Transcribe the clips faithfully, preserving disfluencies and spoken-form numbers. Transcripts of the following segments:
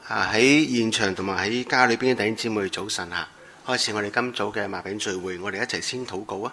啊喺現場同埋喺家裏邊嘅弟兄姊妹早晨啊！開始我哋今早嘅擘餅聚會，我哋一齊先禱告啊！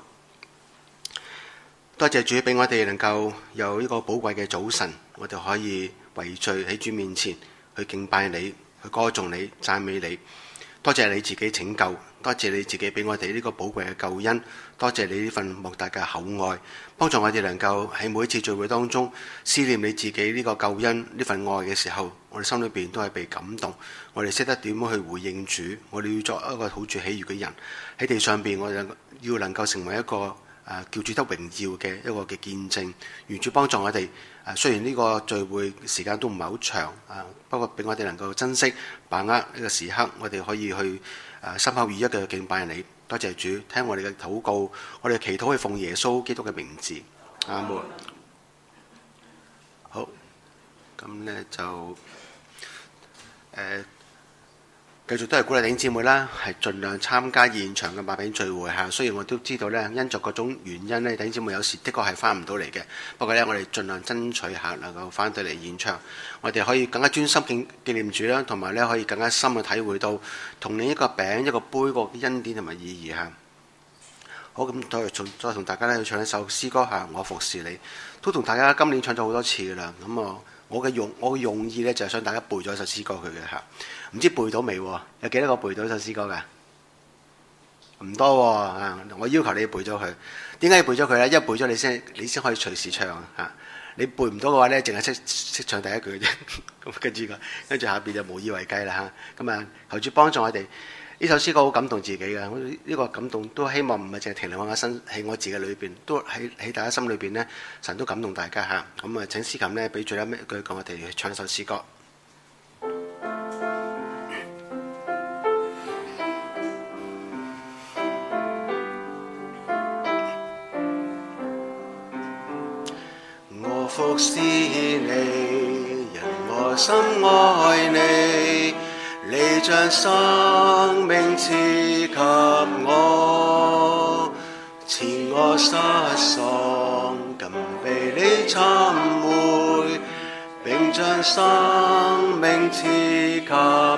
多謝主俾我哋能夠有呢個寶貴嘅早晨，我哋可以圍聚喺主面前去敬拜你，去歌頌你，讚美你。多謝你自己拯救，多謝你自己俾我哋呢個寶貴嘅救恩，多謝你呢份莫大嘅厚愛，幫助我哋能夠喺每一次聚會當中思念你自己呢個救恩呢份愛嘅時候，我哋心裏邊都係被感動，我哋識得點樣去回應主，我哋要作一個好主喜悅嘅人喺地上邊，我哋要能夠成為一個誒叫主得榮耀嘅一個嘅見證，願主幫助我哋。誒雖然呢個聚會時間都唔係好長，誒不過俾我哋能夠珍惜把握呢個時刻，我哋可以去誒心口如一嘅敬拜你。多謝主，聽我哋嘅禱告，我哋祈禱係奉耶穌基督嘅名字，阿門。好，咁呢就誒。呃繼續都係鼓勵弟兄姊妹啦，係盡量參加現場嘅擘餅聚會嚇。雖然我都知道咧，因着各種原因咧，弟兄姊妹有時的確係翻唔到嚟嘅。不過咧，我哋盡量爭取下能夠翻到嚟現場，我哋可以更加專心紀紀念主啦，同埋咧可以更加深嘅體會到同另一個餅一個杯個恩典同埋意義嚇。好，咁再同再同大家咧去唱一首詩歌嚇，我服侍你，都同大家今年唱咗好多次噶啦。咁啊，我嘅用我嘅用意咧就係想大家背咗一首詩歌佢嘅嚇。唔知背到未？有幾多個背到首詩歌㗎？唔多喎啊！我要求你背咗佢。點解要背咗佢咧？因為背咗你先，你先可以隨時唱嚇。你背唔到嘅話咧，淨係識識唱第一句啫。咁跟住個，跟住下邊就無以為繼啦嚇。咁啊，求主幫助我哋。呢首詩歌好感動自己嘅，呢個感動都希望唔係淨係停留喺我身，喺我自己裏邊，都喺喺大家心裏邊咧，神都感動大家嚇。咁啊，請司琴咧俾最後一句講我哋去唱一首詩歌。服侍你，因我深愛你，你將生命賜給我，賜我失喪，今被你尋回，並將生命賜給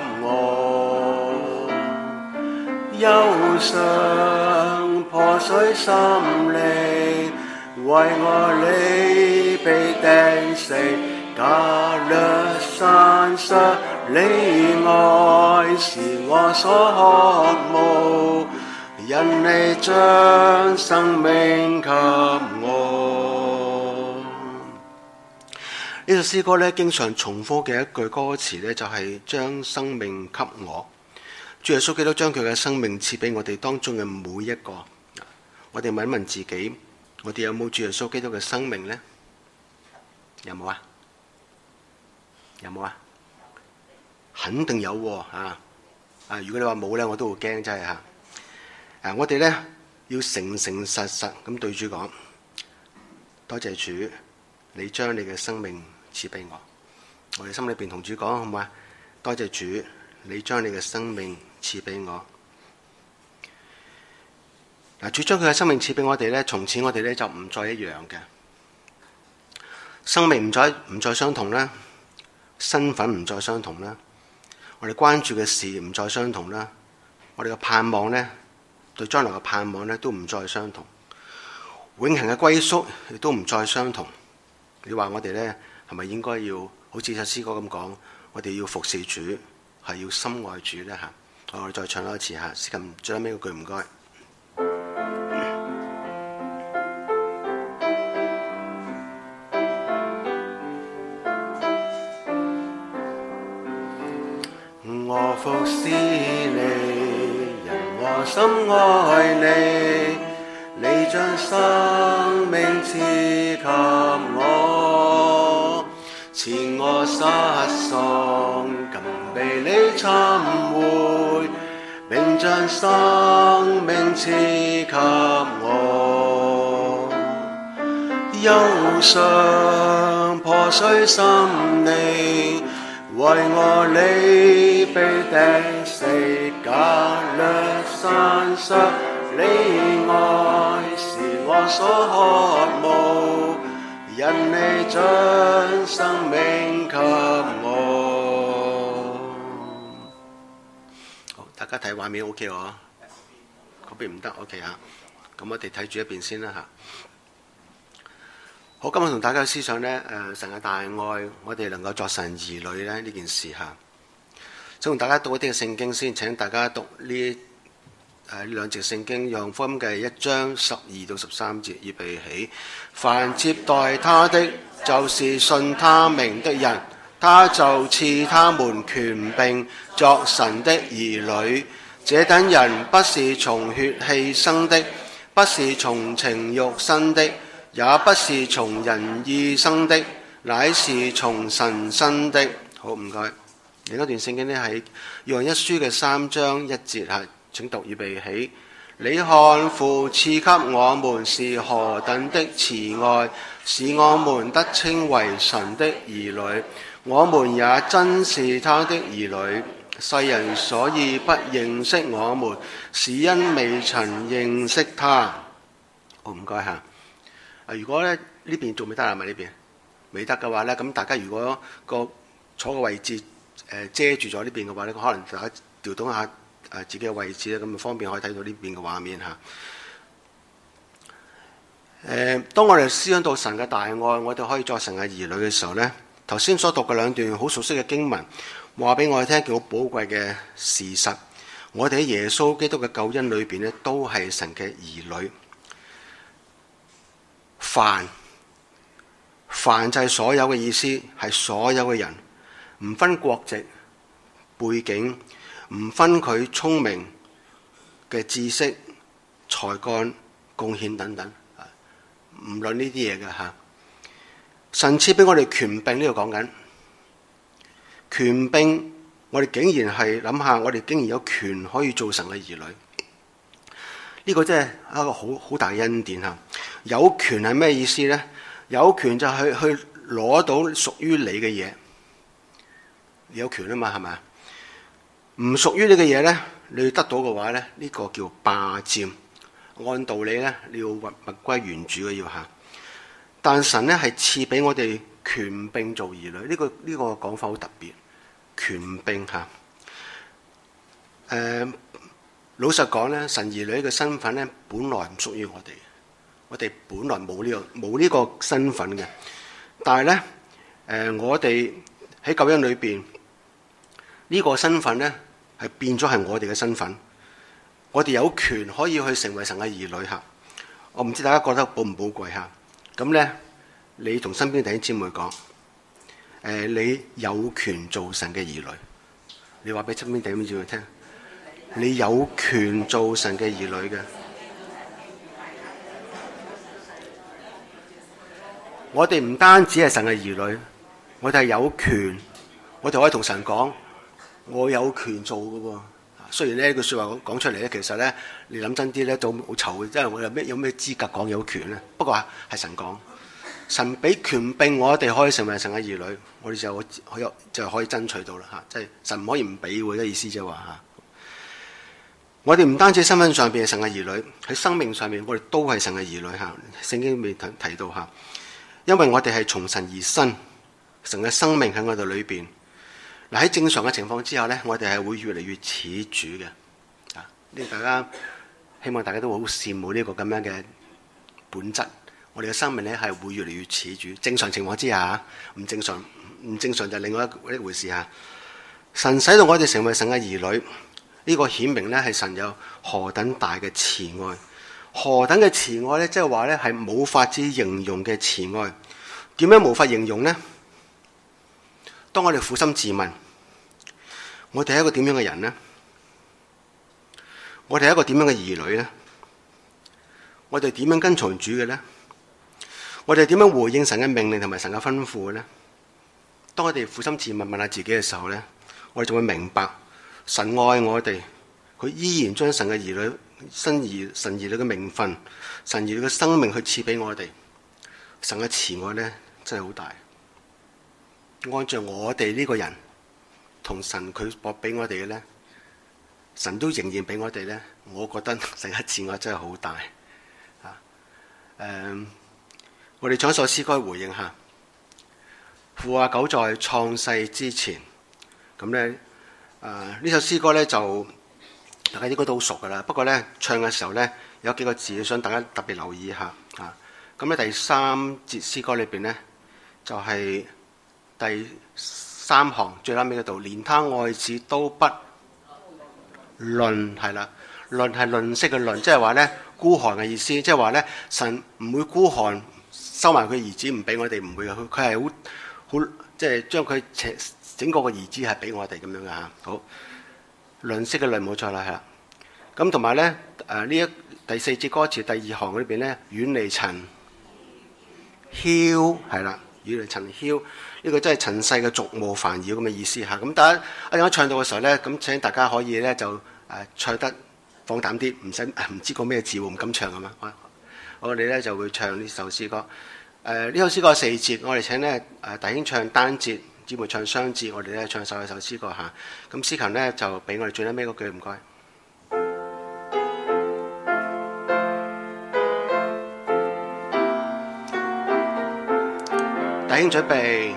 我，憂傷破碎心靈，為我你被釘死，加略散失，你愛是我所渴慕，因你將生命給我。呢首詩歌咧，經常重複嘅一句歌詞咧，就係將生命給我。主耶穌基督將佢嘅生命賜俾我哋當中嘅每一個。我哋問一問自己。我哋有冇主耶穌基督嘅生命呢？有冇啊？有冇啊？肯定有喎啊！啊，如果你話冇咧，我都會驚真係嚇。啊，我哋咧要誠誠實實咁對主講，多謝主，你將你嘅生命賜俾我。我哋心裏邊同主講好唔好啊？多謝主，你將你嘅生命賜俾我。嗱，主將佢嘅生命賜俾我哋咧，從此我哋咧就唔再一樣嘅，生命唔再唔再相同啦，身份唔再相同啦，我哋關注嘅事唔再相同啦，我哋嘅盼望咧，對將來嘅盼望咧都唔再相同，永恆嘅歸宿亦都唔再相同。你話我哋咧係咪應該要好似首詩歌咁講，我哋要服侍主，係要深愛主咧嚇？我哋再唱多一次嚇，詩琴最後尾嗰句唔該。我服侍你，因我深愛你，你將生命賜給我，賜我失喪，今被你尋回，並將生命賜給我，憂傷破碎心靈，為我你被釘死，加略散失，你愛是我所渴慕，因你將生命給我。 大家睇畫面 OK 喎，嗰邊唔得 OK 嚇。咁我哋睇住一邊先啦嚇。好，今日同大家嘅思想呢，誒神嘅大愛，我哋能夠作神兒女咧呢件事嚇。想同大家讀一啲嘅聖經先，請大家讀呢誒呢兩節聖經，約翰福音嘅一章十二到十三節，預備起。凡接待他的，就是信他名的人，他就賜他們權柄作神的兒女。這等人不是從血氣生的，不是從情慾生的，也不是從人意生的，乃是從神生的。好，唔該。另一段聖經呢，喺約翰一書嘅三章一節嚇，請讀，預備起。你看父賜給我們是何等的慈愛，使我們得稱為神的兒女。我們也真是他的兒女。世人所以不認識我們，是因未曾認識他。好，唔該嚇。如果咧呢邊仲未得啊？咪呢邊未得嘅話呢，咁大家如果個坐嘅位置誒、呃、遮住咗呢邊嘅話呢，可能大家調動下誒自己嘅位置咧，咁就方便可以睇到呢邊嘅畫面嚇。誒、呃，當我哋思想到神嘅大愛，我哋可以作神嘅兒女嘅時候呢，頭先所讀嘅兩段好熟悉嘅經文，話俾我哋聽，叫好寶貴嘅事實。我哋喺耶穌基督嘅救恩裏邊呢，都係神嘅兒女。凡凡就係所有嘅意思，係所有嘅人，唔分國籍、背景，唔分佢聰明嘅知識、才幹、貢獻等等，唔論呢啲嘢嘅嚇。神賜俾我哋權柄，呢度講緊權柄，我哋竟然係諗下，我哋竟然有權可以做神嘅兒女。呢個真係一個好好大嘅恩典嚇。有權係咩意思呢？有權就係去攞到屬於你嘅嘢，你有權啊嘛，係咪？唔屬於你嘅嘢呢，你要得到嘅話呢，呢、呢個叫霸佔。按道理呢，你要物物歸原主嘅要嚇。但神呢係賜俾我哋權柄做兒女，呢、呢個呢、呢個講法好特別，權柄嚇。誒、呃。老實講咧，神兒女嘅身份咧，本來唔屬於我哋，我哋本來冇呢個冇呢個身份嘅。但係咧，誒、呃、我哋喺救恩裏邊呢個身份咧，係變咗係我哋嘅身份。我哋有權可以去成為神嘅兒女嚇。我唔知大家覺得寶唔寶貴嚇？咁咧，你同身邊弟兄姊妹講，誒、呃、你有權做神嘅兒女。你話俾身邊弟兄姊妹聽。你有權做神嘅兒女嘅。我哋唔單止係神嘅兒女，我哋係有權，我哋可以同神講，我有權做嘅喎。雖然呢句説話講講出嚟咧，其實咧你諗真啲咧都好醜嘅，因為我有咩有咩資格講有權咧？不過係神講，神俾權柄我哋可以成為神嘅兒女，我哋就可以就可以爭取到啦嚇。即係神唔可以唔俾喎，意思即係話嚇。我哋唔單止身份上邊係神嘅兒女，喺生命上面我哋都係神嘅兒女嚇。聖經未提提到嚇，因為我哋係從神而生，神嘅生命喺我哋裏邊。嗱，喺正常嘅情況之下咧，我哋係會越嚟越似主嘅。啊，呢大家希望大家都好羨慕呢個咁樣嘅本質。我哋嘅生命咧係會越嚟越似主。正常情況之下，唔正常唔正常就係另外一一回事嚇。神使到我哋成為神嘅兒女。呢個顯明咧係神有何等大嘅慈愛，何等嘅慈愛咧，即係話咧係冇法子形容嘅慈愛。點樣無法形容呢？當我哋苦心自問，我哋係一個點樣嘅人呢？我哋係一個點樣嘅兒女呢？我哋點樣跟從主嘅呢？我哋點樣回應神嘅命令同埋神嘅吩咐嘅呢？當我哋苦心自問問下自己嘅時候咧，我哋就會明白。神愛我哋，佢依然將神嘅兒女、神兒、神兒女嘅名分、神兒女嘅生命去賜俾我哋。神嘅慈愛咧真係好大。按照我哋呢個人同神佢博俾我哋嘅咧，神都仍然俾我哋咧。我覺得神嘅慈愛真係好大。啊，誒，我哋唱一首詩歌回應下。父啊，久在創世之前，咁咧。誒呢、呃、首詩歌咧就大家應該都好熟噶啦。不過呢，唱嘅時候呢，有幾個字想大家特別留意一下啊。咁咧第三節詩歌裏邊呢，就係、是、第三行最撚尾嗰度，連他愛子都不吝，係啦，吝係吝嗇嘅吝，即係話呢，孤寒嘅意思，即係話呢，神唔會孤寒收埋佢兒子唔俾我哋，唔會嘅，佢佢係好好即係將佢整個個兒子係俾我哋咁樣嘅嚇。好，吝嗇嘅吝冇錯啦，係啦。咁同埋呢，誒呢一第四節歌詞第二行裏邊呢，遠離塵囂，係啦，遠離塵囂，呢個真係塵世嘅俗務煩擾咁嘅意思嚇。咁大家一陣唱到嘅時候呢，咁請大家可以呢就誒唱得放膽啲，唔使唔知個咩字喎，唔敢唱咁嘛。我哋呢就會唱呢首詩歌。誒、呃、呢首詩歌四節，我哋請呢誒弟兄唱單節，姊妹唱雙節，我哋呢唱首一首詩歌嚇。咁司琴呢就俾我哋最尾嗰句唔該。弟兄準備，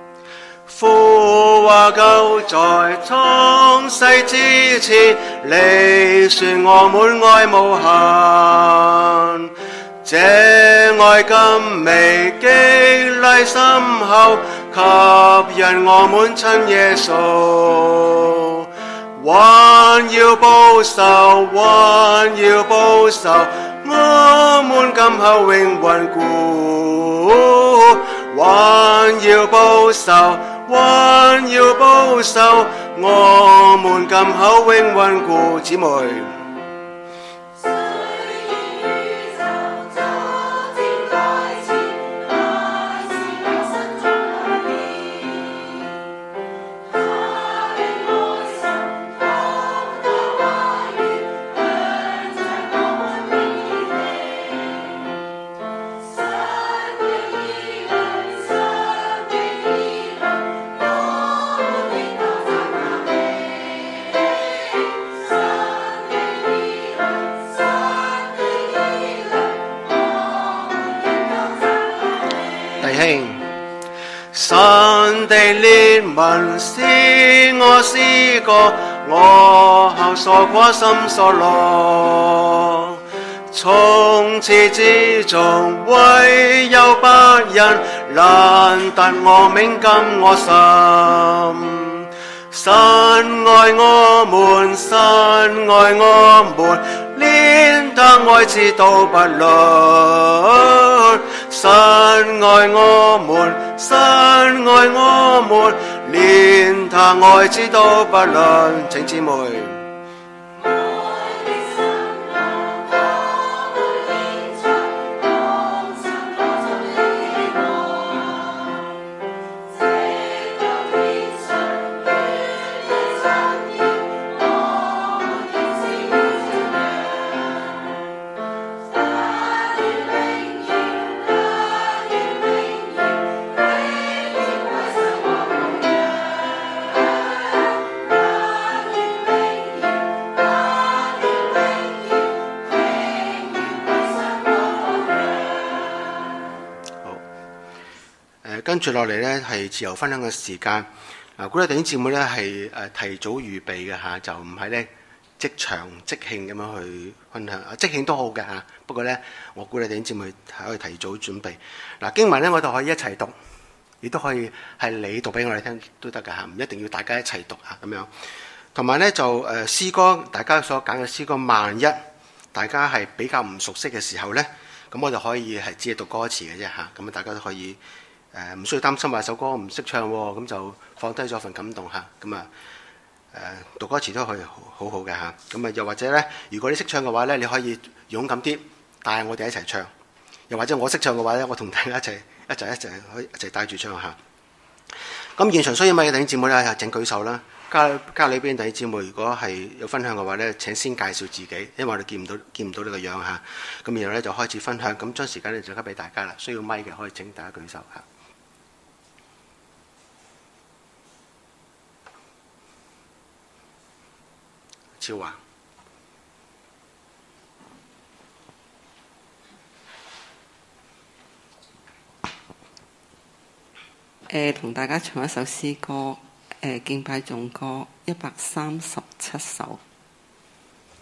父話舊在創世之前，你說我們愛無限，這愛更美激勵深厚，吸引我們親耶穌，還要保守，還要保守，我們今後永穩固。還要保守，還要保守，我們今後永穩固。姊妹。神的憐憫使我詩歌，我後所掛心所樂。從始至終唯有不人難得我命感我心。神愛我們，神愛我們，連他愛子都不吝。神愛我們，神愛我們，連他愛子都不吝。請姊妹。跟住落嚟呢係自由分享嘅時間。嗱，鼓勵弟兄姊妹呢係誒提早預備嘅嚇，就唔係呢即場即興咁樣去分享。即興都好嘅嚇，不過呢我鼓勵弟兄姊妹可以提早準備。嗱，經文呢我哋可以一齊讀，亦都可以係你讀俾我哋聽都得㗎嚇，唔一定要大家一齊讀嚇咁樣。同埋呢就誒詩歌，大家所揀嘅詩歌，萬一大家係比較唔熟悉嘅時候呢，咁我就可以係只係讀歌詞嘅啫嚇，咁大家都可以。誒唔需要擔心話首歌唔識唱喎，咁就放低咗份感動嚇，咁啊誒讀歌詞都可以好好嘅嚇，咁啊又或者咧，如果你識唱嘅話咧，你可以勇敢啲帶我哋一齊唱，又或者我識唱嘅話咧，我同大家一齊一齊一齊可以一齊帶住唱下。咁現場需要咪嘅弟兄姊妹咧，請舉手啦。家家裏邊弟兄姊妹，如果係有分享嘅話咧，請先介紹自己，因為我哋見唔到見唔到你個樣嚇。咁然後咧就開始分享，咁將時間咧就交俾大家啦。需要咪嘅可以請大家舉手嚇。超華， 誒同大家唱一首詩歌，誒敬拜頌歌一百三十七首。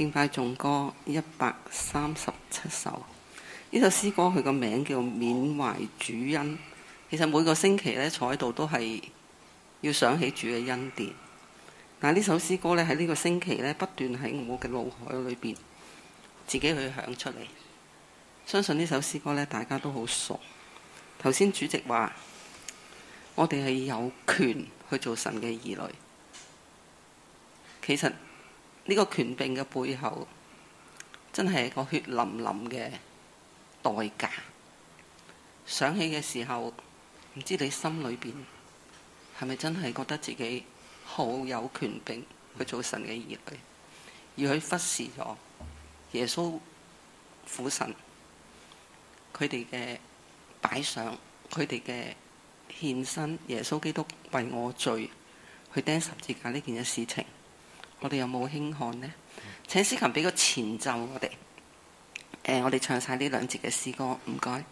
敬拜頌歌一百三十七首。呢首詩歌佢個名叫緬懷主恩。其實每個星期咧坐喺度都係要想起主嘅恩典。但係呢首詩歌咧喺呢個星期咧不斷喺我嘅腦海裏邊自己去響出嚟。相信呢首詩歌咧大家都好熟。頭先主席話我哋係有權去做神嘅兒女。其實呢個權柄嘅背後真係一個血淋淋嘅代價。想起嘅時候，唔知你心裏邊係咪真係覺得自己好有權柄去做神嘅兒女，而去忽視咗耶穌父神佢哋嘅擺上，佢哋嘅獻身，耶穌基督為我罪去釘十字架呢件嘅事情，我哋有冇輕看呢？請司琴俾個前奏我哋。誒，我哋唱晒呢兩節嘅詩歌，唔該。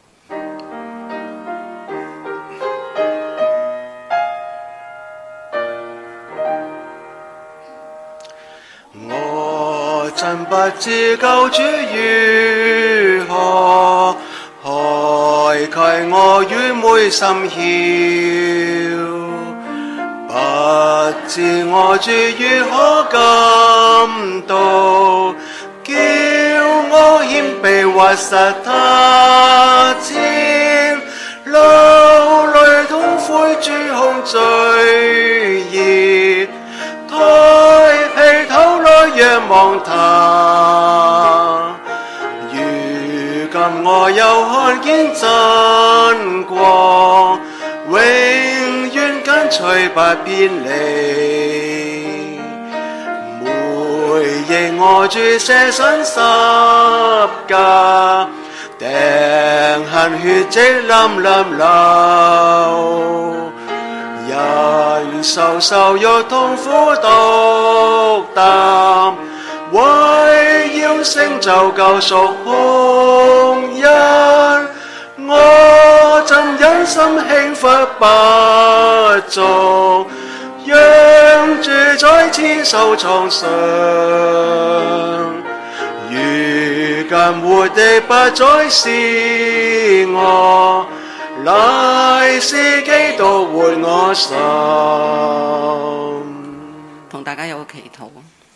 我真不知救主如何開啟我愚昧心竅，不知我主如何感到，叫我謙卑屈膝他前，流淚痛悔主控罪孽，抬起頭來仰望他。如今我又看見真光，永遠跟隨不偏離。每認我主捨身十架，釘痕血跡淋淋流，人受受辱痛苦獨擔，為要成就救贖洪恩。我怎忍心輕忽不忠，讓主再次受創傷。如今活的不再是我，乃是基督活我心。 同大家有個祈禱。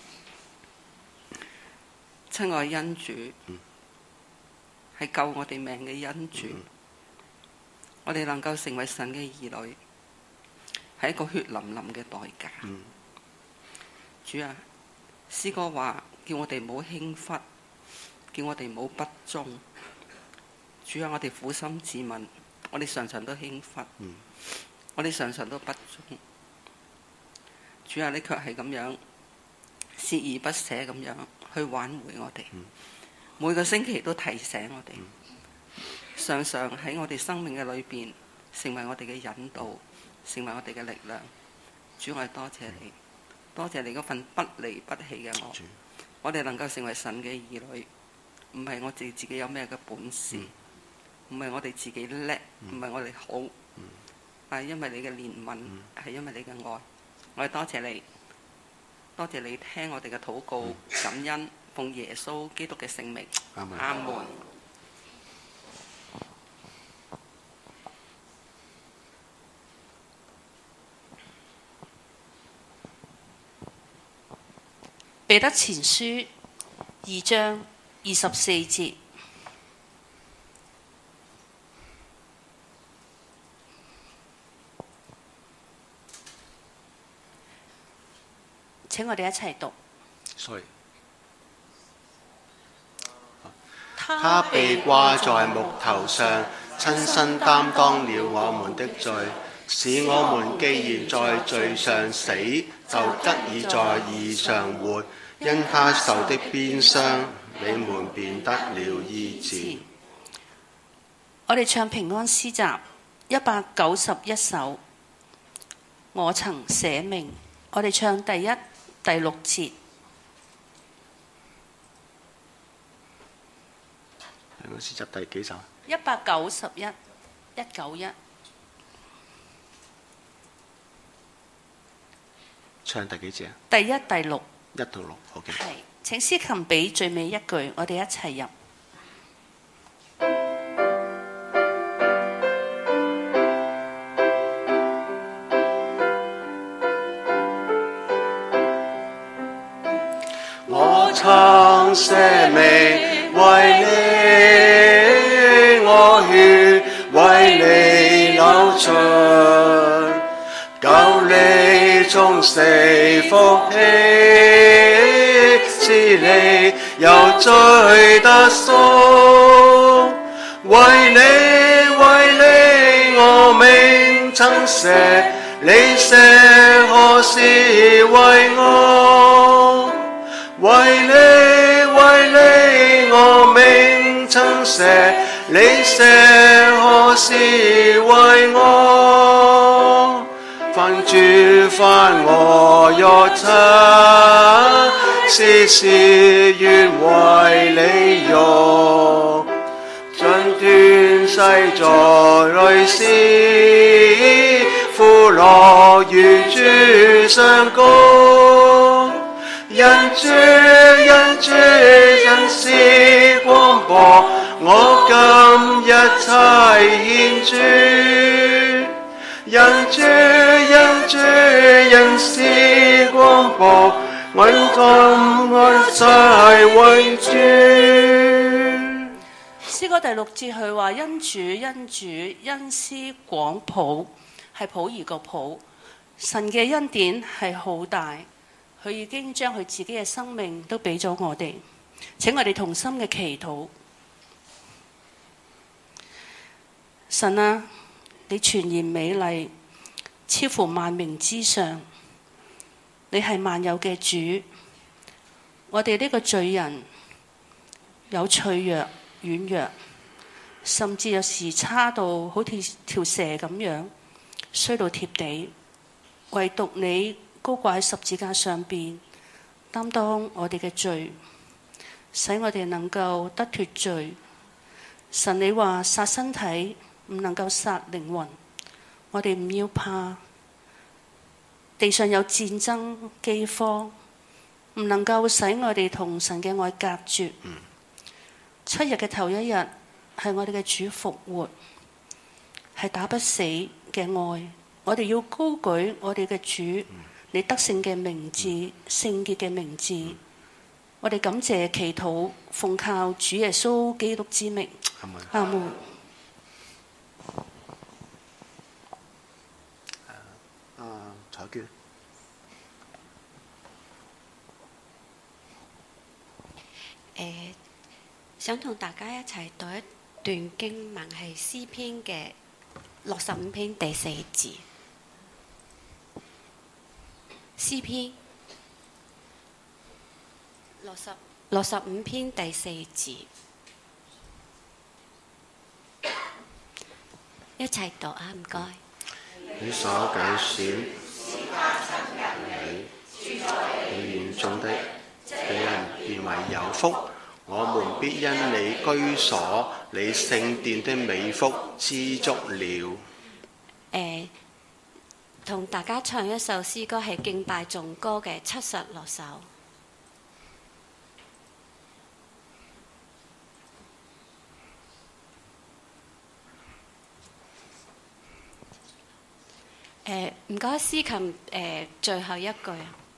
親愛恩主，係、嗯、救我哋命嘅恩主，嗯、我哋能夠成為神嘅兒女，係一個血淋淋嘅代價。嗯、主啊，詩歌話叫我哋唔好輕忽，叫我哋唔好不忠。主啊，我哋苦心自問，我哋常常都輕忽，嗯、我哋常常都不忠。主啊，你卻係咁樣鍥而不捨咁樣去挽回我哋，嗯、每個星期都提醒我哋，嗯、常常喺我哋生命嘅裏邊成為我哋嘅引導，成為我哋嘅力量。主，我哋多謝你，嗯、多謝你嗰份不離不棄嘅我。主我哋能夠成為神嘅兒女，唔係我哋自己有咩嘅本事，唔係、嗯、我哋自己叻，唔係、嗯、我哋好，係、嗯、因為你嘅憐憫，係、嗯、因為你嘅愛。我哋多謝你。多謝你聽我哋嘅禱告，嗯、感恩，奉耶穌基督嘅聖名，阿門。阿門。 彼得前書二章二十四節，請我哋一齊讀。 Sorry. 他被掛在木頭上，親身擔當了我們的罪，使我們既然在罪上死，就得以在義上活。因他受的鞭傷，你們便得了醫治。 我哋唱平安詩集一百九十一首，我曾捨命。我哋唱第一、第六節。 平安詩集第幾首？ 一百九十一，一九一。 唱第幾節啊？ 第一、第六。 一到六，OK。係。 請司琴俾最尾一句，我哋一齊入。 我曾捨命為你，我血為你流出，救你從死復起，使你有罪得贖。為你為你我命曾捨，你捨何時為我？為你為你我命曾捨，你捨何時為我？凡主凡我若曾，時時願為你用，盡斷世在淚絲，苦樂與主相共。因主因主因是光播，我今一切獻主。因主因主因是光播，我今一切為主。 詩歌第六節佢話：因主因主恩施廣普，係普兒個普。神嘅恩典係好大。佢已經將佢自己嘅生命都俾咗我哋，請我哋同心嘅祈禱。神啊，你全然美麗，超乎萬名之上，你係萬有嘅主。我哋呢個罪人有脆弱、軟弱，甚至有時差到好似條蛇咁樣，衰到貼地，唯獨你高掛喺十字架上邊，擔當我哋嘅罪，使我哋能夠得脫罪。神你話殺身體唔能夠殺靈魂，我哋唔要怕。地上有戰爭、饑荒，唔能夠使我哋同神嘅愛隔絕。嗯、七日嘅頭一日係我哋嘅主復活，係打不死嘅愛。我哋要高舉我哋嘅主。嗯你得勝嘅名字，聖潔嘅名字，嗯、我哋感謝祈禱，奉靠主耶穌基督之名。阿門。 啊，彩娟。 誒，想同大家一齊讀一段經文，係詩篇嘅六十五篇第四節。詩篇六十六十五篇第四節，一齊讀啊！唔該。 你所揀選，你園中的，俾人變為有福。我們必因你居所，你聖殿的美福知足了。 誒。同大家唱一首詩歌，係敬拜頌歌嘅七十六首。誒，唔該，司琴誒最後一句。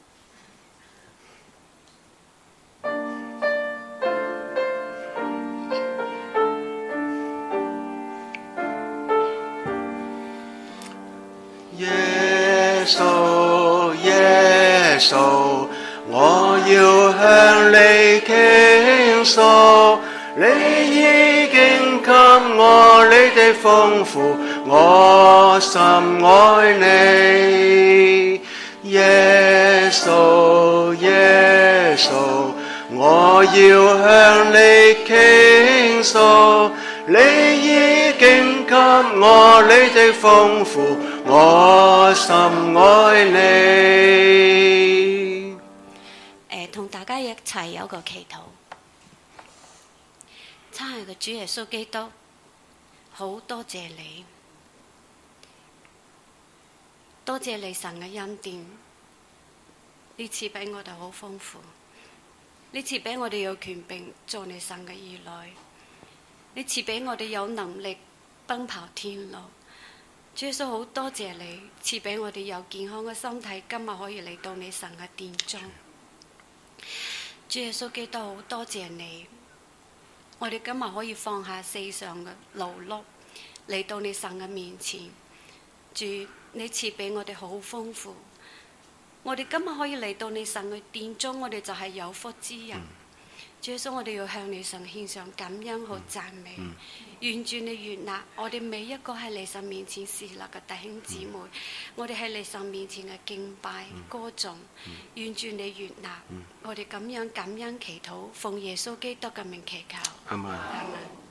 耶穌耶穌，我要向你傾訴，你已經給我你的豐富，我深愛你。耶穌耶穌，我要向你傾訴，你已經給我你的豐富，我深愛你。 誒，同大家一齊有個祈禱。親愛嘅主耶穌基督，好多謝你，多謝你神嘅恩典，呢次俾我哋好豐富。 你賜俾我哋有權柄做你神嘅兒女，你賜俾我哋有能力奔跑天路。主耶穌好多謝你賜俾我哋有健康嘅身體，今日可以嚟到你神嘅殿中。主耶穌基督好多謝你，我哋今日可以放下世上嘅勞碌嚟到你神嘅面前。主，你賜俾我哋好豐富，我哋今日可以嚟到你神嘅殿中，我哋就係有福之人。主耶穌，我哋要向你神獻上感恩和讚美，願主你悅納我哋每一個喺你神面前侍立嘅弟兄姊妹，我哋喺你神面前嘅敬拜歌頌，願主你悅納我哋咁樣感恩祈禱，奉耶穌基督嘅名祈求。 阿們。 阿們。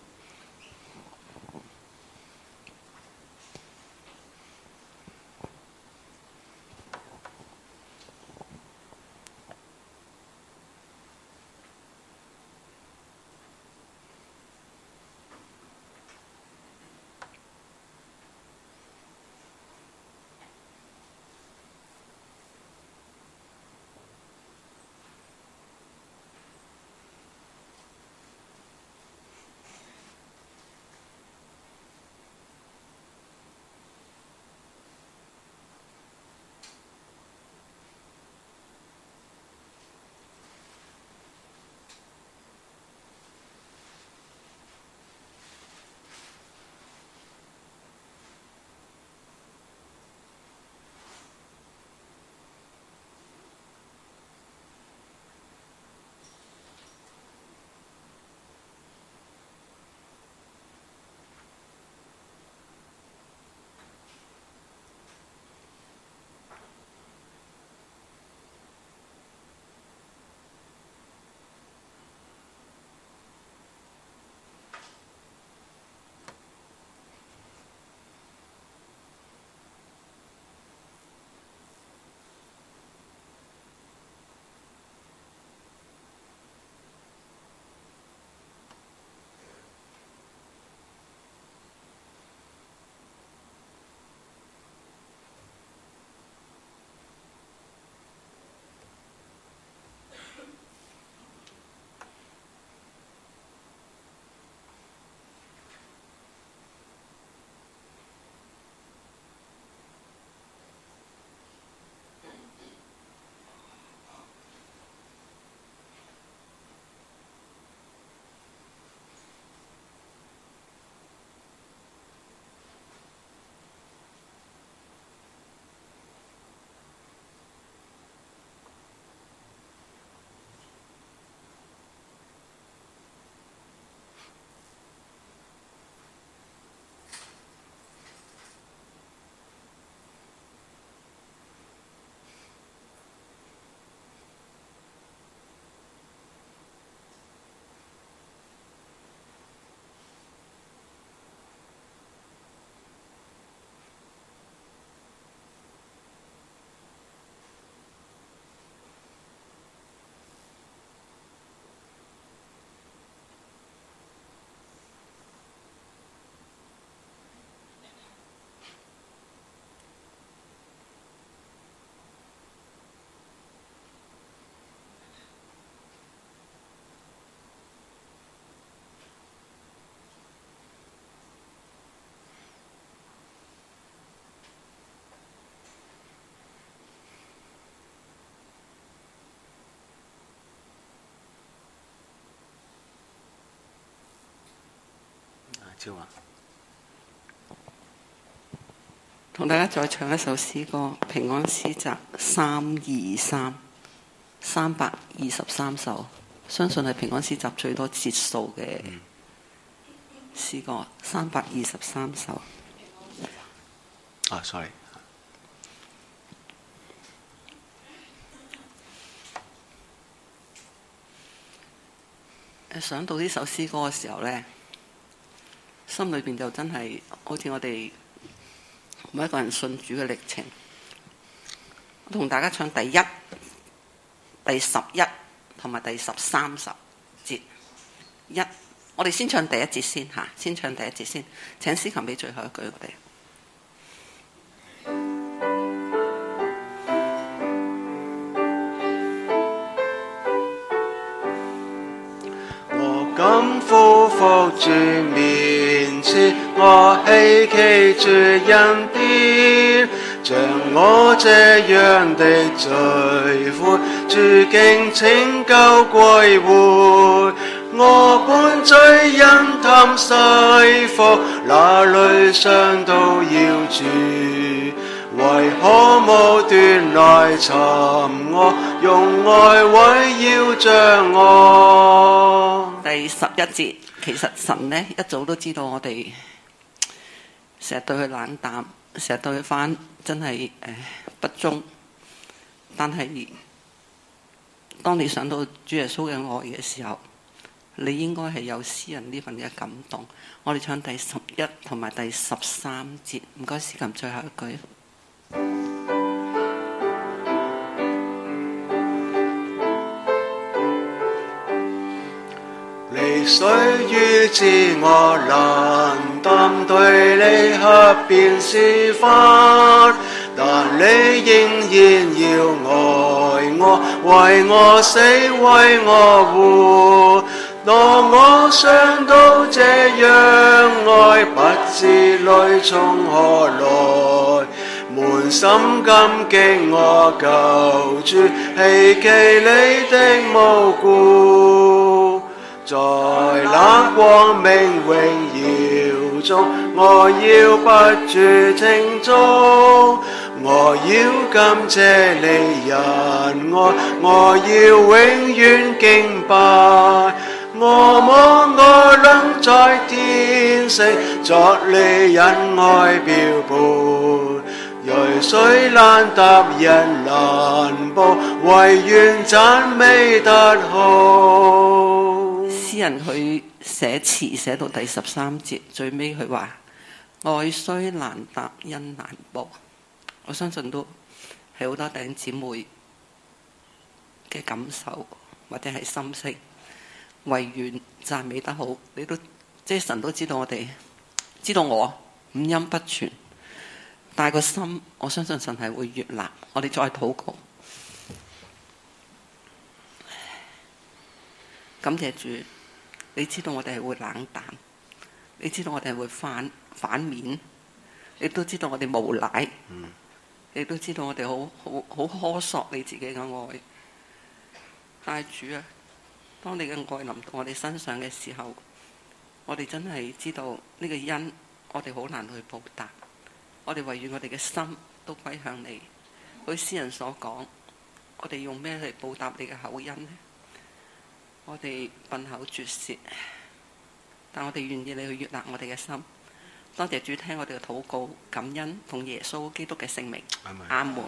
同大家再唱一首詩歌《平安詩集》三二三，三百二十三首，相信係平安詩集最多節數嘅詩歌，三百二十三首。 啊，sorry。 想到呢首詩歌嘅時候呢，心裏邊就真係好似我哋每一個人信主嘅歷程。我同大家唱第一、第十一同埋第十三十節。一，我哋先唱第一節先嚇，先唱第一節先。請司琴俾最後一句我哋。 主面前，我希奇主恩典，像我這樣的罪悔，主竟拯救歸回。我本罪因貪世福，哪裏想到要主，為何無端來尋我，用愛圍繞着我。 第十一節，其實神呢一早都知道我哋成日對佢冷淡，成日對佢翻真係誒、呃、不忠，但係當你想到主耶穌嘅愛嘅時候，你應該係有詩人呢份嘅感動。我哋唱第十一同埋第十三節，唔該，詩琴最後一句。 你雖預知我冷淡，對你合便是法，但你仍然要愛我，為我死，為我活。當我想到這樣愛，不知淚從何來，滿心感激我救主，希奇你的無辜。在那光明榮耀中，我要不住稱頌，我要感謝你恩愛，我要永遠敬拜。我望我能在天城作你恩愛標本，蕊雖難答人難報，唯願讚美得好。 詩人佢寫詞寫到第十三節，最尾佢話愛雖難答因難報。我相信都係好多弟兄姊妹嘅感受或者係心聲，唯願讚美得好。你都即係神都知道我哋，知道我五音不全，但係個心我相信神係會悅納。我哋再禱告，感謝主。你知道我哋係會冷淡，你知道我哋係會反反面，你都知道我哋無賴，嗯、你都知道我哋好好好苛索你自己嘅愛。但係主啊，當你嘅愛臨到我哋身上嘅時候，我哋真係知道呢個恩，我哋好難去報答。我哋唯願我哋嘅心都歸向你。好似詩人所講，我哋用咩嚟報答你嘅厚恩呢？我哋笨口拙舌，但我哋願意你去悅納我哋嘅心。多謝主聽我哋嘅禱告，感恩同耶穌基督嘅聖名，阿門。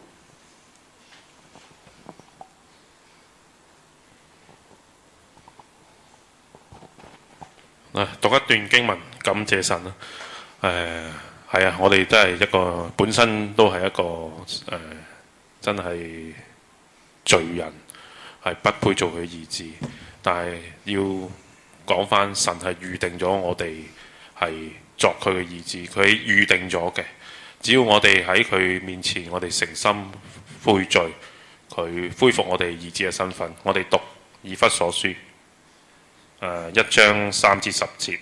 啊，讀一段經文，感謝神啦。誒，係啊，我哋都係一個本身都係一個誒、呃，真係罪人。係不配做佢兒子，但係要講返神係預定咗我哋係作佢嘅兒子，佢預定咗嘅。只要我哋喺佢面前，我哋誠心悔罪，佢恢復我哋兒子嘅身份。我哋讀以弗所書誒、呃、一章三至十節，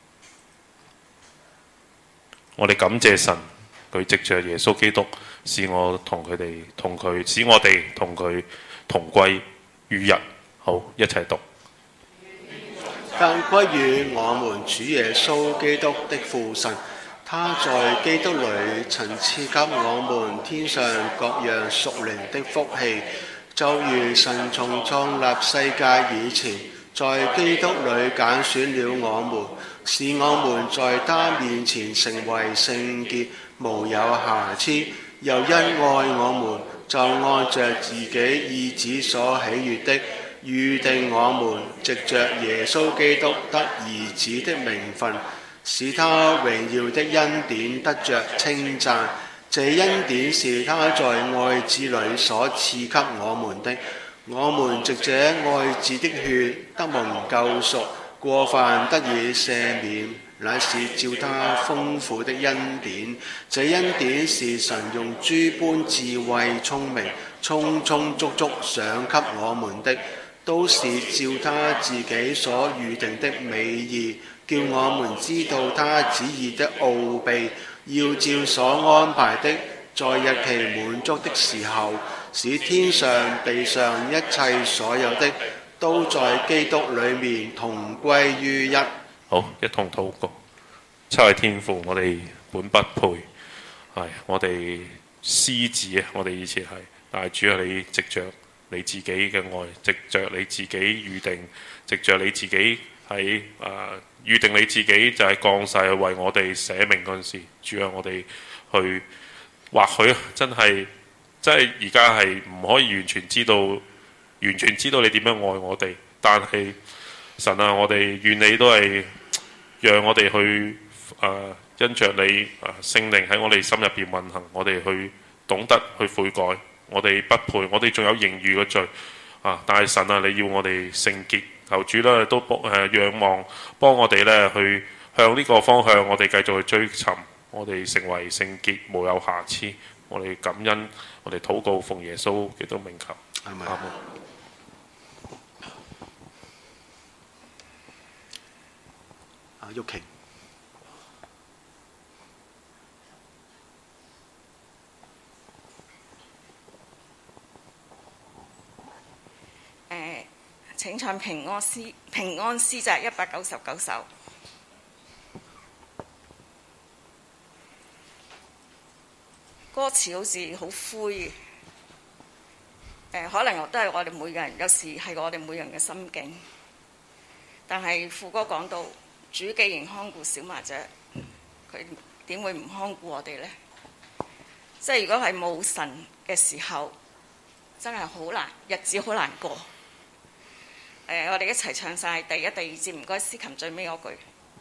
我哋感謝神，佢藉着耶穌基督使我同佢哋同佢使我哋同佢同歸於一。好，一齊讀。 但歸於我們主耶穌基督的父神，他在基督裏曾賜給我們天上各樣屬靈的福氣，就如神從創立世界以前，在基督裏揀選了我們，使我們在他面前成為聖潔，無有瑕疵。又因愛我們，就按着自己意旨所喜悅的，預定我們藉着耶穌基督得兒子的名分，使他榮耀的恩典得着稱讚。這恩典是他在愛子裏所賜給我們的。我們藉這愛子的血得蒙救贖，過犯得以赦免，乃是照他豐富的恩典。這恩典是神用諸般智慧聰明，充充足足賞給我們的，都是照他自己所預定的美意， 叫我們知道他旨意的奧秘，要照所安排的，在日期滿足的時候，使天上地上一切所有的，都在基督裏面同歸於一。 好，一同禱告。七位天父，我哋本不配，係我哋私子啊！我哋以前係，但係主啊，你藉着你自己嘅愛，藉着你自己預定，藉着你自己喺誒、呃、預定你自己就係降世為我哋捨命嗰陣時，主啊，我哋去或許啊，真係真係而家係唔可以完全知道，完全知道你點樣愛我哋，但係神啊，我哋願你都係讓我哋去。誒、呃，因着你誒、呃、聖靈喺我哋心入邊運行，我哋去懂得去悔改，我哋不配，我哋仲有盈餘嘅罪啊！但係神啊，你要我哋聖潔，求主咧都幫誒仰望，幫我哋咧去向呢個方向，我哋繼續去追尋，我哋成為聖潔，無有瑕疵。我哋感恩，我哋禱告，奉耶穌基督名求，阿門。阿門。 阿玉瓊。 誒，請唱平安詩，平安詩就係一百九十九首。歌詞好似好灰嘅，誒，可能都係我哋每個人，有時係我哋每個人嘅心境。但係副歌講到，主既然看顧小麻雀，佢點會唔看顧我哋呢？即係如果係冇神嘅時候，真係好難，日子好難過。誒，我哋一齊唱晒第一、第二節，唔該，司琴最尾嗰句。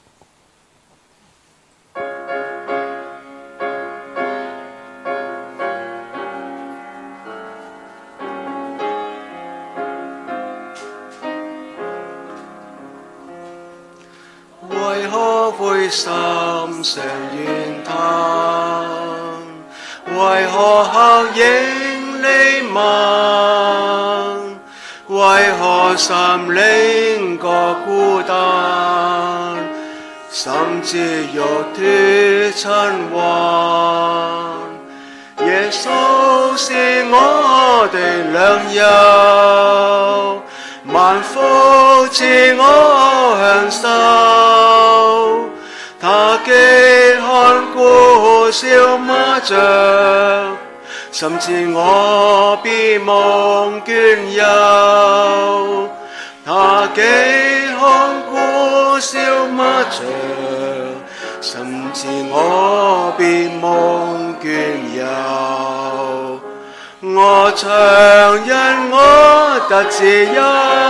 為何會心常怨嘆？為何黑影瀰漫？為何心靈覺孤單？甚至欲脫塵寰。耶穌是我的良友，萬福賜我享受。他既看顧小麻雀，甚至我必蒙眷佑。他既看顧小麻雀，甚至我必蒙眷佑。我長因我得自由，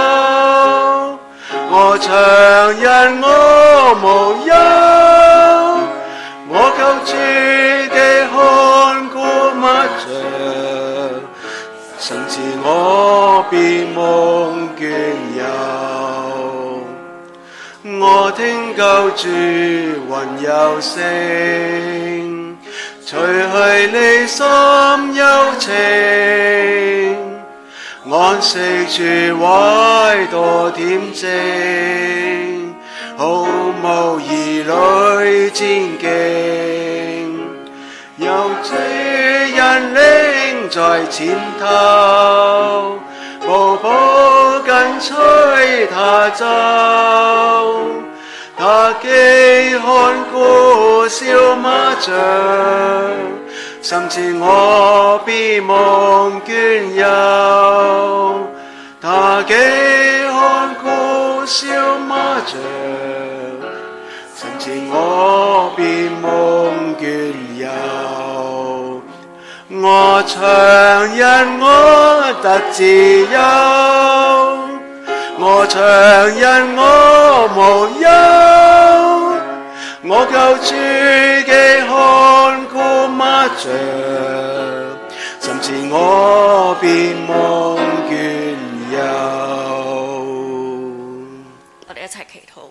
我長因我無憂。我求主既看顧麻雀，甚至我必蒙眷佑。我聽救主溫柔聲，除去離心憂情，安息主懷多恬靜，毫無疑慮戰兢。有主引領在前頭，步步跟隨他走。他既看顧小麻雀，甚至我必蒙眷佑。他既看顧小麻雀，甚至我必蒙眷佑。我長因我得自由，我長因我無憂。我救主既看顧麻雀，甚至我必蒙眷佑。 我哋一齊祈禱。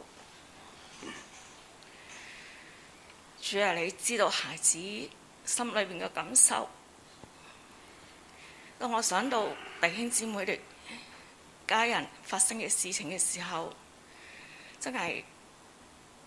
主啊，你知道孩子心裏面嘅感受。當我想到弟兄姊妹哋家人發生嘅事情嘅時候，真係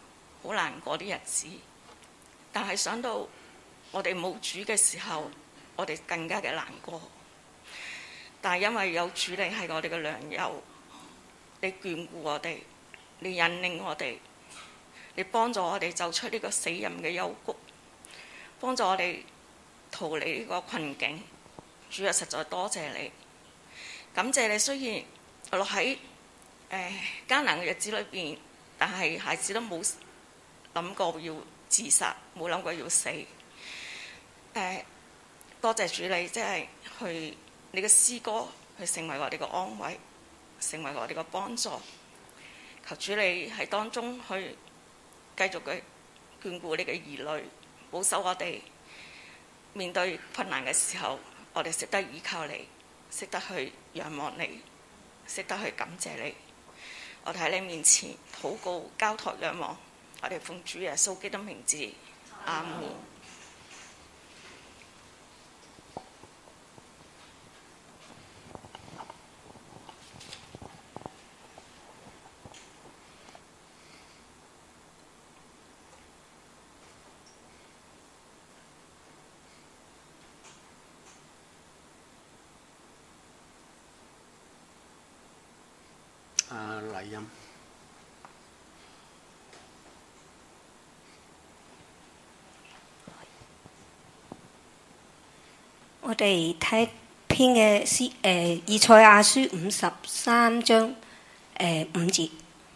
好難過啲日子。但係想到我哋冇主嘅時候，我哋更加嘅難過。但係因為有主，你係我哋嘅良友，你眷顧我哋，你引領我哋，你幫助我哋走出呢個死蔭嘅幽谷，幫助我哋逃離呢個困境。主啊，實在多謝你，感謝你。雖然落喺誒艱難嘅日子裏邊，但係孩子都冇諗過要自殺，冇諗過要死。誒、呃，多謝主你，即係去你嘅詩歌去成為我哋嘅安慰，成為我哋嘅幫助。求主你喺當中去繼續嘅眷顧你嘅兒女，保守我哋面對困難嘅時候，我哋識得依靠你，識得去仰望你，識得去感謝你。我哋喺你面前禱告、交託、仰望，我哋奉主耶穌基督名字，阿門。 啊，麗音。 我哋睇篇嘅詩，誒以賽亞書五十三章，誒、呃、五節。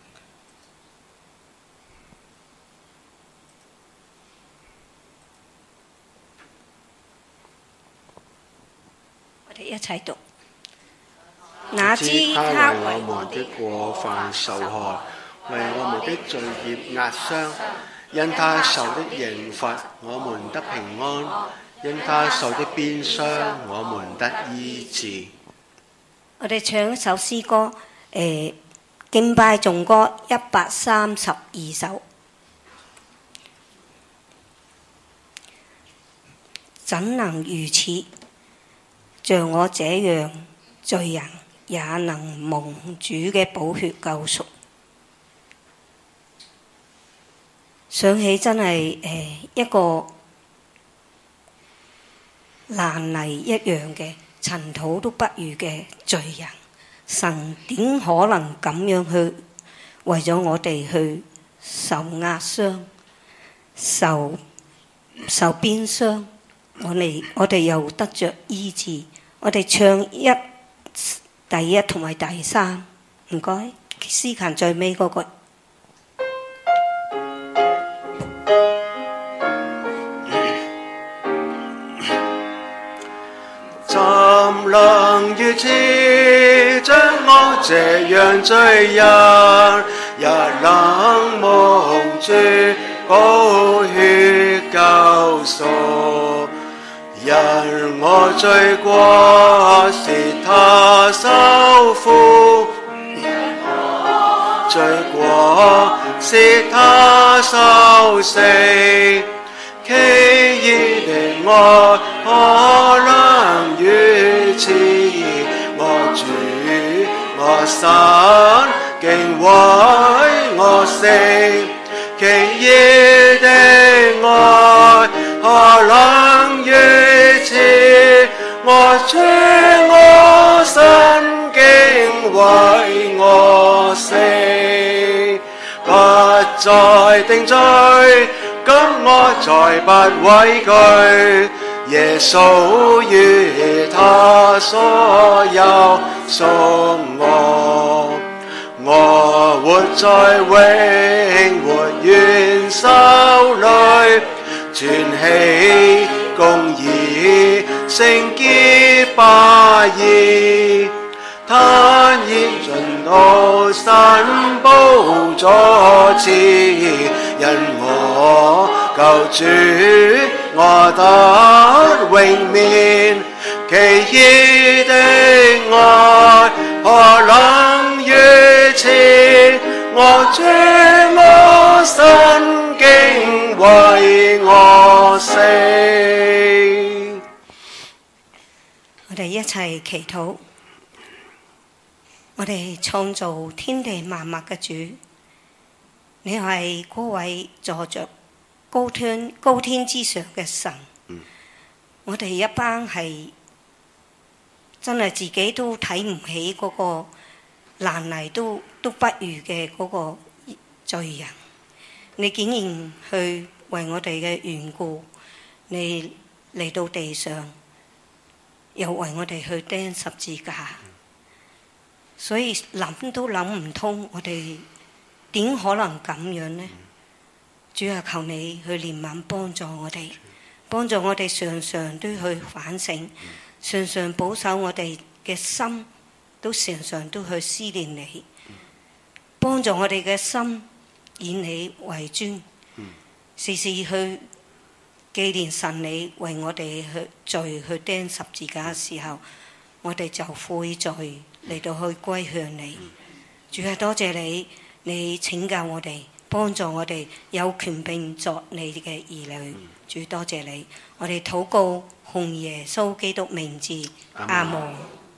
我哋一齊讀。那知他為我們的過犯受害，為我們的罪孽壓傷，因他受的刑罰，我們得平安。因他受的鞭傷，我們得醫治。 我哋唱一首詩歌，誒、呃、敬拜頌歌一百三十二首。怎能如此？像我這樣罪人，也能蒙主嘅寶血救贖。想起真係誒、呃、一個爛泥一樣嘅塵土都不如嘅罪人，神點可能咁樣去為咗我哋去受壓傷、受受鞭傷？我哋我哋又得着醫治。我哋唱一第一同埋第三，唔該，司琴最尾嗰個。 怎能如此將我這樣罪人，也能蒙主寶血救贖？因我罪過是他受苦，罪過是他受死，奇異的愛可能如此，我主我神竟為我死，奇異的愛可能如此，我主我神竟為我死，不再定罪，今我再不畏懼，耶穌與他所有屬我，我活在永活元首裏，傳起公義聖潔霸義，他已進到神寶座前，因我救主我得榮冕，奇異的愛何能如此，我主我神竟為我死。 我哋一齊祈禱。我哋創造天地萬物嘅主， 你係嗰位坐着高天高天之上嘅神。 嗯、 我哋一班係真係自己都睇唔起嗰個爛泥都都不如嘅嗰個罪人，你竟然去為我哋嘅緣故，你嚟到地上，又為我哋去釘十字架，所以諗都諗唔通，我哋點可能咁樣呢？主啊，求你去憐憫幫助我哋，幫助我哋常常都去反省，常常保守我哋嘅心，都常常都去思念你，幫助我哋嘅心以你為尊，時時去紀念神你為我哋去罪去釘十字架嘅時候，我哋就悔罪嚟到去歸向你。主啊，多謝你，你拯救我哋，幫助我哋有權並作你嘅兒女。主，多謝你，我哋禱告奉耶穌基督名字，阿門。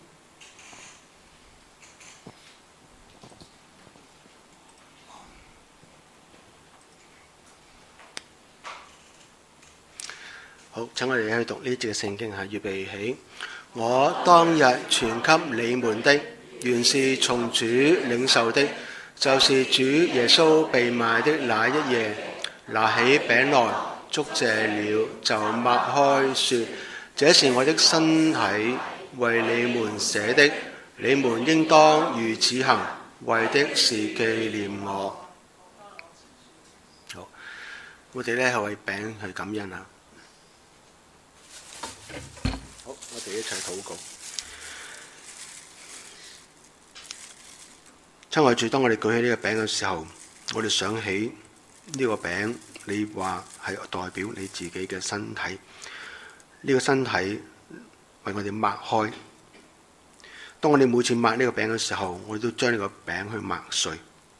好，請我哋去讀呢節嘅聖經嚇，預備起。我當日傳給你們的，原是從主領受的，就是主耶穌被賣的那一夜，拿起餅來，祝謝了，就擘開，說：這是我的身體，為你們捨的，你們應當如此行，為的是紀念我。好，我哋呢係為餅去感恩啊！好，我哋一齊禱告。親愛主，當我哋舉起呢個餅嘅時候，我哋想起呢個餅，你話係代表你自己嘅身體。呢個身體為我哋擘開。當我哋每次擘呢個餅嘅時候，我哋都將呢個餅去擘碎。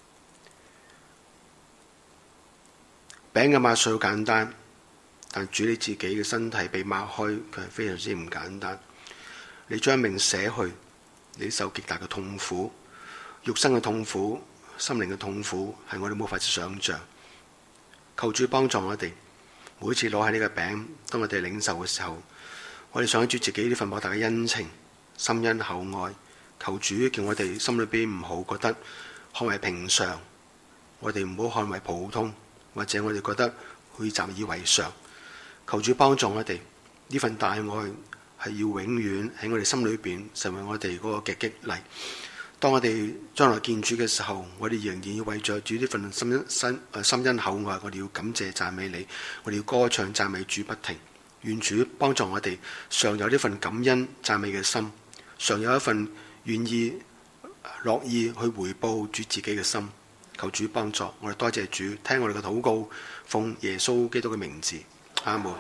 餅嘅擘碎好簡單。但主你自己嘅身體被擘開，佢係非常之唔簡單。你將命捨去，你受極大嘅痛苦，肉身嘅痛苦、心靈嘅痛苦，係我哋冇法子想像。求主幫助我哋，每次攞起呢個餅，當我哋領受嘅時候，我哋想起主自己呢份莫大嘅恩情、深恩厚愛。求主叫我哋心裏邊唔好覺得看為平常，我哋唔好看為普通，或者我哋覺得可以習以為常。求主幫助我哋，呢份大愛係要永遠喺我哋心裏邊成為我哋嗰個嘅激勵。當我哋將來見主嘅時候，我哋仍然要為着主呢份深恩深誒深恩厚愛，我哋要感謝讚美你，我哋要歌唱讚美主不停。願主幫助我哋，常有呢份感恩讚美嘅心，常有一份願意樂意去回報主自己嘅心。求主幫助我哋，多謝主，聽我哋嘅禱告，奉耶穌基督嘅名字。阿門。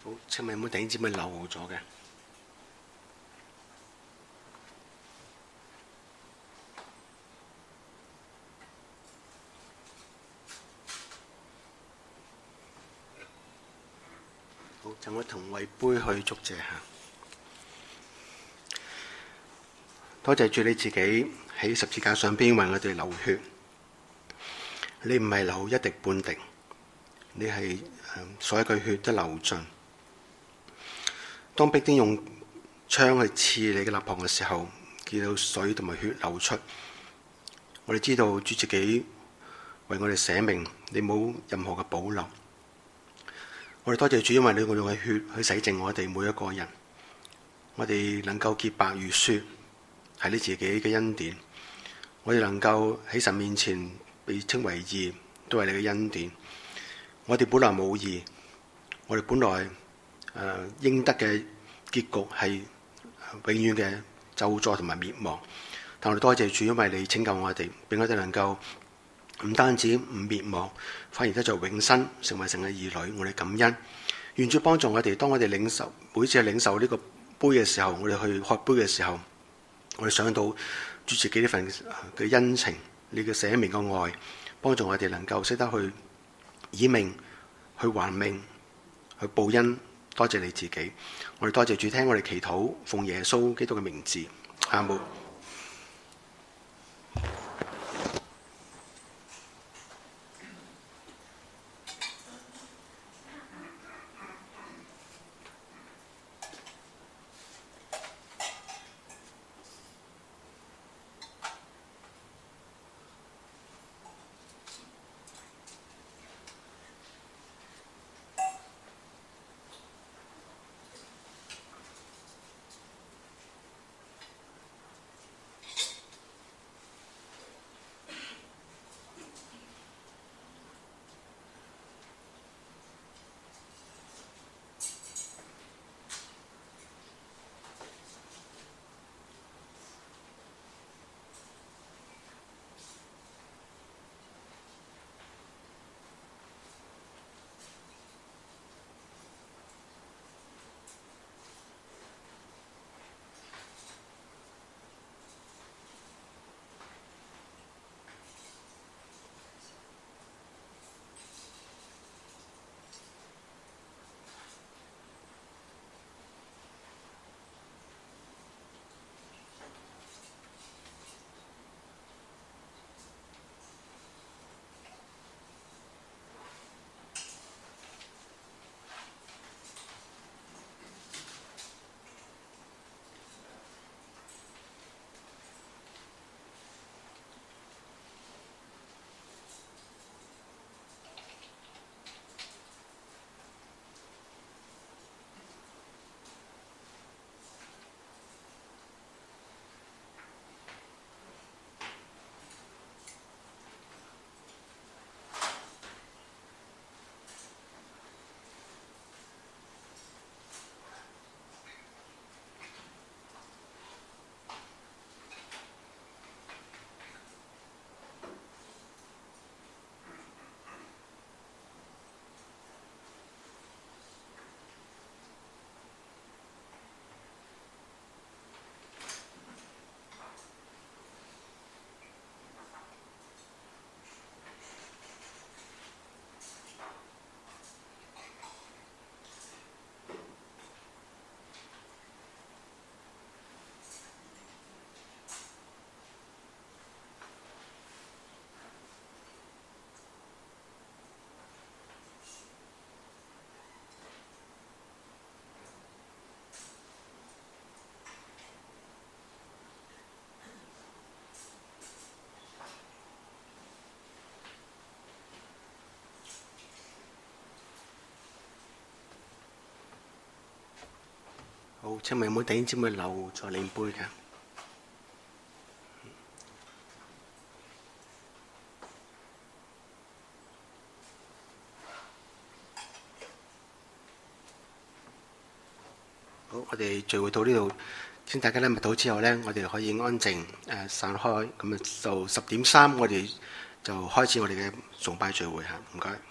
好，請問有冇弟兄姊妹漏咗嘅？好，就我同為杯去祝謝下。多謝主你自己喺十字架上邊為我哋流血，你唔係流一滴半滴，你係所有嘅血都流盡。當兵丁用槍去刺你嘅肋旁嘅時候，見到水同埋血流出，我哋知道主自己為我哋捨命，你冇任何嘅保留。我哋多謝主，因為你用嘅血去洗淨我哋每一個人，我哋能夠潔白如雪，係你自己嘅恩典。我哋能夠喺神面前被稱為義，都係你嘅恩典。我哋本來冇義，我哋本來誒、呃、應得嘅結局係永遠嘅咒詛同埋滅亡。但我哋多謝主，因為你拯救我哋，俾我哋能夠唔單止唔滅亡，反而得着永生，成為神嘅兒女。我哋感恩，願主幫助我哋。當我哋領受每次領受呢個杯嘅時候，我哋去喝杯嘅時候，我哋想到主自己呢份嘅恩情，你嘅捨命嘅愛，幫助我哋能夠識得去以命去還命，去報恩。多謝你自己，我哋多謝主，聽我哋祈禱，奉耶穌基督嘅名字，阿門。好，請問有冇弟兄姊妹留咗領杯嘅？好，我哋聚會到呢度，請大家咧默禱之後呢，我哋可以安靜誒、呃、散開，咁啊就十點三，我哋就開始我哋嘅崇拜聚會嚇，唔該。